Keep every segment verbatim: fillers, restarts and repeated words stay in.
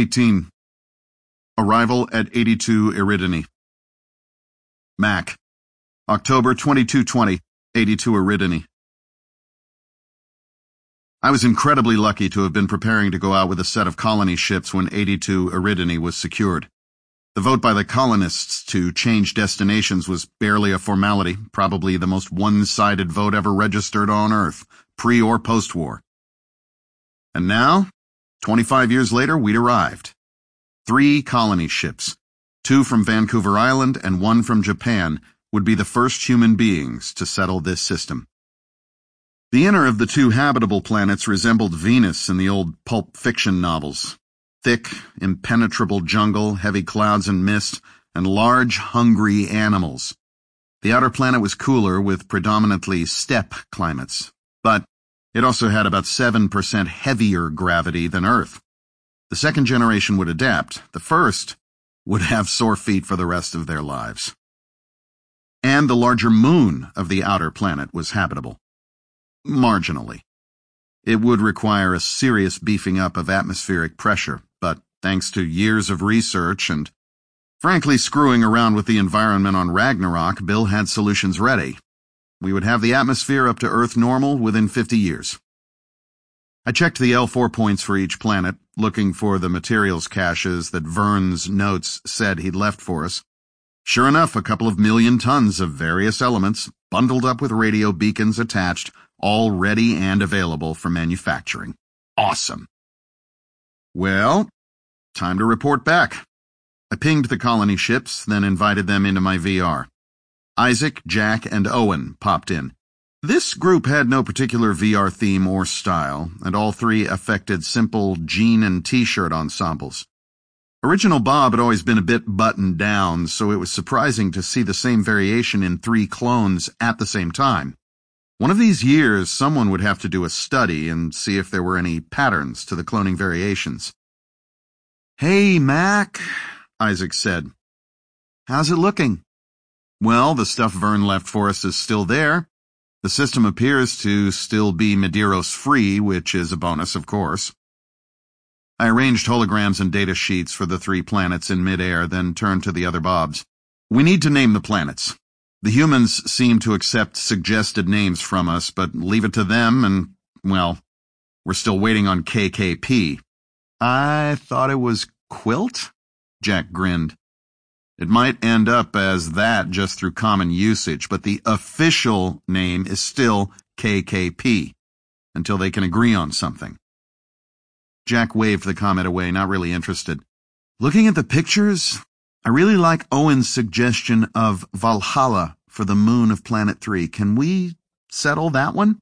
eighteen. Arrival at eighty-two Eridani. Mac. October twenty-second twenty, eighty-two Eridani. I was incredibly lucky to have been preparing to go out with a set of colony ships when eighty-two Eridani was secured. The vote by the colonists to change destinations was barely a formality, probably the most one-sided vote ever registered on Earth, pre- or post-war. And now, twenty-five years later, we'd arrived. Three colony ships, two from Vancouver Island and one from Japan, would be the first human beings to settle this system. The inner of the two habitable planets resembled Venus in the old pulp fiction novels. Thick, impenetrable jungle, heavy clouds and mist, and large, hungry animals. The outer planet was cooler with predominantly steppe climates, but it also had about seven percent heavier gravity than Earth. The second generation would adapt. The first would have sore feet for the rest of their lives. And the larger moon of the outer planet was habitable. Marginally. It would require a serious beefing up of atmospheric pressure, but thanks to years of research and, frankly, screwing around with the environment on Ragnarok, Bill had solutions ready. We would have the atmosphere up to Earth normal within fifty years. I checked the L four points for each planet, looking for the materials caches that Vern's notes said he'd left for us. Sure enough, a couple of million tons of various elements, bundled up with radio beacons attached, all ready and available for manufacturing. Awesome. Well, time to report back. I pinged the colony ships, then invited them into my V R. Isaac, Jack, and Owen popped in. This group had no particular V R theme or style, and all three affected simple jean and t-shirt ensembles. Original Bob had always been a bit buttoned down, so it was surprising to see the same variation in three clones at the same time. One of these years, someone would have to do a study and see if there were any patterns to the cloning variations. "Hey, Mac," Isaac said. "How's it looking?" "Well, the stuff Vern left for us is still there. The system appears to still be Medeiros-free, which is a bonus, of course." I arranged holograms and data sheets for the three planets in midair, then turned to the other Bobs. "We need to name the planets. The humans seem to accept suggested names from us, but leave it to them and, well, we're still waiting on K K P. "I thought it was Quilt?" Jack grinned. "It might end up as that just through common usage, but the official name is still K K P, until they can agree on something." Jack waved the comment away, not really interested. "Looking at the pictures, I really like Owen's suggestion of Valhalla for the moon of Planet three. Can we settle that one?"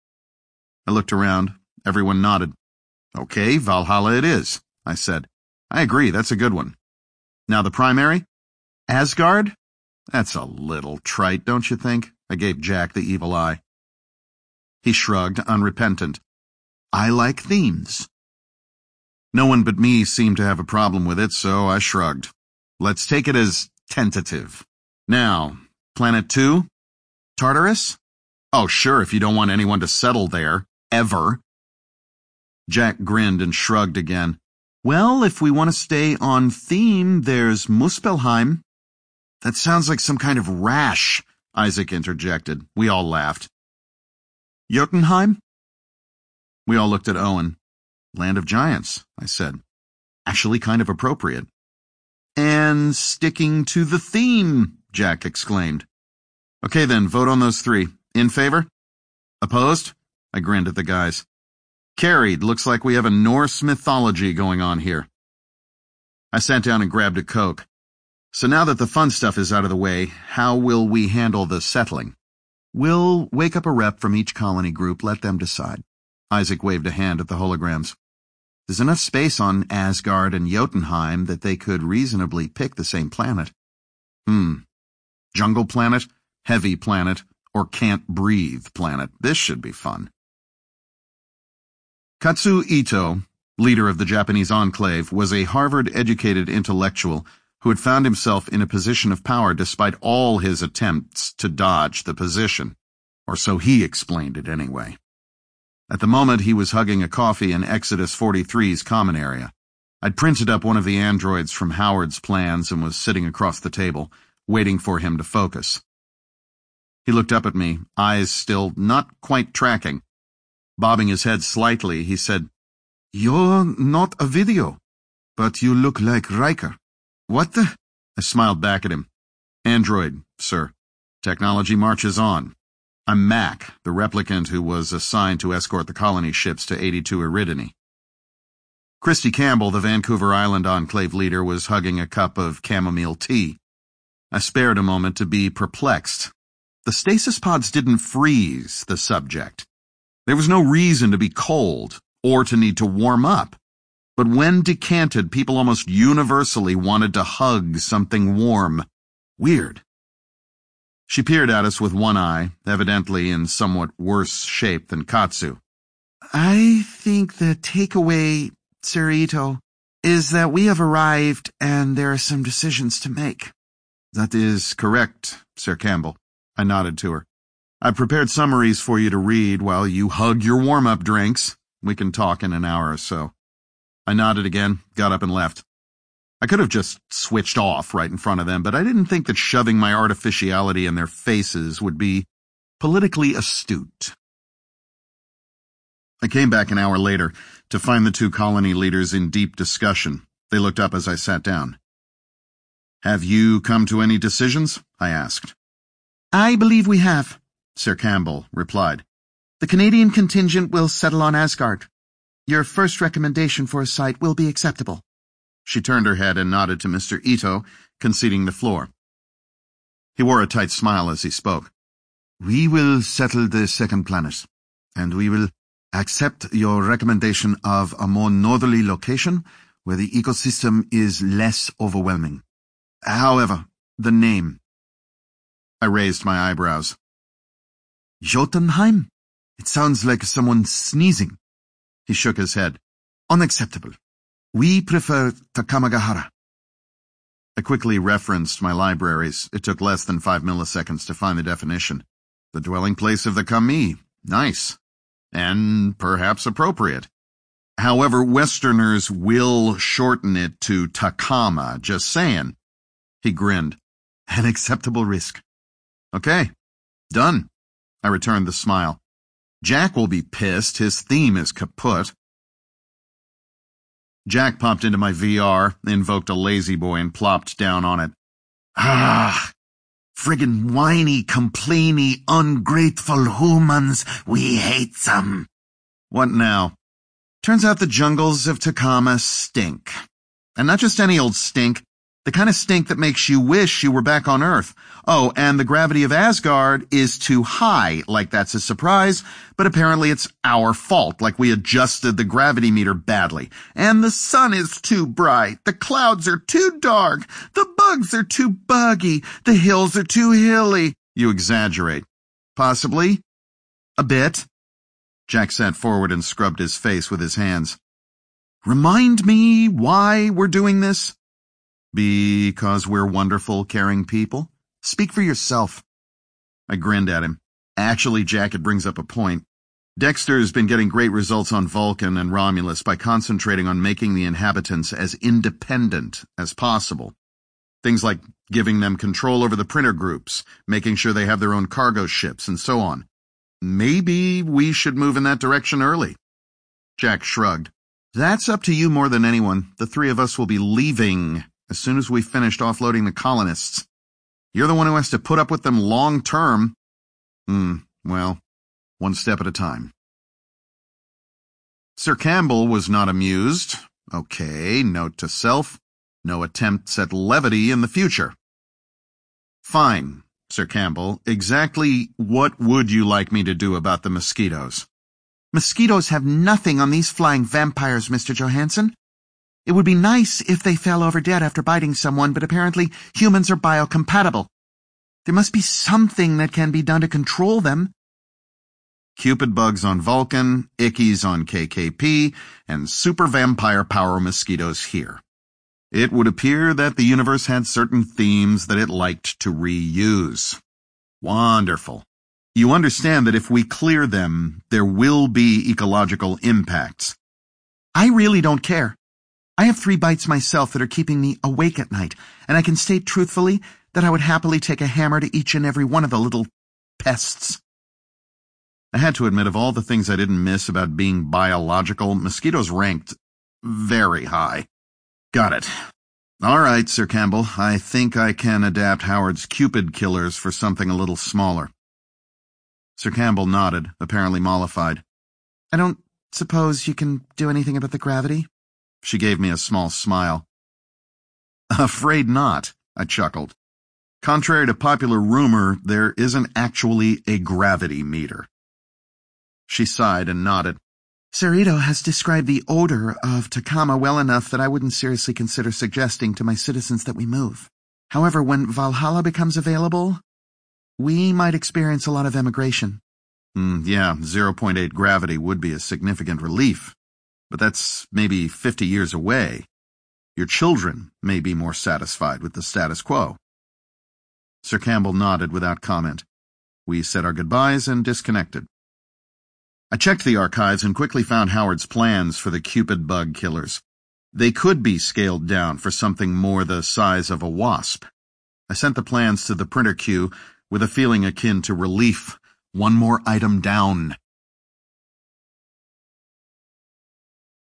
I looked around. Everyone nodded. "Okay, Valhalla it is," I said. "I agree, that's a good one. Now the primary? Asgard? That's a little trite, don't you think?" I gave Jack the evil eye. He shrugged, unrepentant. "I like themes." No one but me seemed to have a problem with it, so I shrugged. "Let's take it as tentative. Now, Planet two? Tartarus? Oh, sure, if you don't want anyone to settle there. Ever." Jack grinned and shrugged again. "Well, if we want to stay on theme, there's Muspelheim." "That sounds like some kind of rash," Isaac interjected. We all laughed. "Jotunheim?" We all looked at Owen. "Land of Giants," I said. "Actually kind of appropriate." "And sticking to the theme," Jack exclaimed. "Okay then, vote on those three. In favor? Opposed?" I grinned at the guys. "Carried. Looks like we have a Norse mythology going on here." I sat down and grabbed a Coke. "So now that the fun stuff is out of the way, how will we handle the settling?" "We'll wake up a rep from each colony group, let them decide." Isaac waved a hand at the holograms. "There's enough space on Asgard and Jotunheim that they could reasonably pick the same planet." Hmm. Jungle planet, heavy planet, or can't breathe planet. This should be fun. Katsu Ito, leader of the Japanese enclave, was a Harvard-educated intellectual who had found himself in a position of power despite all his attempts to dodge the position. Or so he explained it anyway. At the moment, he was hugging a coffee in Exodus forty-three's common area. I'd printed up one of the androids from Howard's plans and was sitting across the table, waiting for him to focus. He looked up at me, eyes still not quite tracking. Bobbing his head slightly, he said, "You're not a video, but you look like Riker. What the?" I smiled back at him. "Android, sir. Technology marches on. I'm Mac, the replicant who was assigned to escort the colony ships to eighty-two Eridani." Christy Campbell, the Vancouver Island Enclave leader, was hugging a cup of chamomile tea. I spared a moment to be perplexed. The stasis pods didn't freeze the subject. There was no reason to be cold or to need to warm up. But when decanted, people almost universally wanted to hug something warm. Weird. She peered at us with one eye, evidently in somewhat worse shape than Katsu. "I think the takeaway, Sir Ito, is that we have arrived and there are some decisions to make." "That is correct, Sir Campbell." I nodded to her. "I've prepared summaries for you to read while you hug your warm-up drinks. We can talk in an hour or so." I nodded again, got up and left. I could have just switched off right in front of them, but I didn't think that shoving my artificiality in their faces would be politically astute. I came back an hour later to find the two colony leaders in deep discussion. They looked up as I sat down. "Have you come to any decisions?" I asked. "I believe we have," Sir Campbell replied. "The Canadian contingent will settle on Asgard. Your first recommendation for a site will be acceptable." She turned her head and nodded to Mister Ito, conceding the floor. He wore a tight smile as he spoke. "We will settle the second planet, and we will accept your recommendation of a more northerly location where the ecosystem is less overwhelming. However, the name." I raised my eyebrows. "Jotunheim? It sounds like someone sneezing." He shook his head. "Unacceptable. We prefer Takamagahara." I quickly referenced my libraries. It took less than five milliseconds to find the definition. The dwelling place of the Kami. Nice. And perhaps appropriate. However, Westerners will shorten it to Takama, just saying. He grinned. "An acceptable risk." "Okay. Done." I returned the smile. "Jack will be pissed. His theme is kaput." Jack popped into my V R, invoked a lazy boy, and plopped down on it. "Ah, friggin' whiny, complainy, ungrateful humans. We hate them." "What now?" "Turns out the jungles of Takama stink. And not just any old stink. The kind of stink that makes you wish you were back on Earth. Oh, and the gravity of Asgard is too high, like that's a surprise, but apparently it's our fault, like we adjusted the gravity meter badly. And the sun is too bright, the clouds are too dark, the bugs are too buggy, the hills are too hilly." "You exaggerate." "Possibly. A bit." Jack sat forward and scrubbed his face with his hands. "Remind me why we're doing this?" "Because we're wonderful, caring people. Speak for yourself." I grinned at him. Actually, Jack, it brings up a point. Dexter's been getting great results on Vulcan and Romulus by concentrating on making the inhabitants as independent as possible. Things like giving them control over the printer groups, making sure they have their own cargo ships, and so on. Maybe we should move in that direction early. Jack shrugged. "That's up to you more than anyone. The three of us will be leaving as soon as we finished offloading the colonists. You're the one who has to put up with them long term." Hmm, well, one step at a time. Sir Campbell was not amused. Okay, note to self, no attempts at levity in the future. "Fine, Sir Campbell, exactly what would you like me to do about the mosquitoes?" "Mosquitoes have nothing on these flying vampires, Mister Johansson. It would be nice if they fell over dead after biting someone, but apparently humans are biocompatible. There must be something that can be done to control them." Cupid bugs on Vulcan, Ickies on K K P, and super vampire power mosquitoes here. It would appear that the universe had certain themes that it liked to reuse. Wonderful. You understand that if we clear them, there will be ecological impacts. "I really don't care. I have three bites myself that are keeping me awake at night, and I can state truthfully that I would happily take a hammer to each and every one of the little pests. I had to admit, of all the things I didn't miss about being biological, mosquitoes ranked very high. Got it. All right, Sir Campbell, I think I can adapt Howard's Cupid killers for something a little smaller. Sir Campbell nodded, apparently mollified. I don't suppose you can do anything about the gravity? She gave me a small smile. Afraid not, I chuckled. Contrary to popular rumor, there isn't actually a gravity meter. She sighed and nodded. Cerrito has described the odor of Takama well enough that I wouldn't seriously consider suggesting to my citizens that we move. However, when Valhalla becomes available, we might experience a lot of emigration. Mm, yeah, zero point eight gravity would be a significant relief. But that's maybe fifty years away. Your children may be more satisfied with the status quo. Sir Campbell nodded without comment. We said our goodbyes and disconnected. I checked the archives and quickly found Howard's plans for the Cupid bug killers. They could be scaled down for something more the size of a wasp. I sent the plans to the printer queue with a feeling akin to relief. One more item down.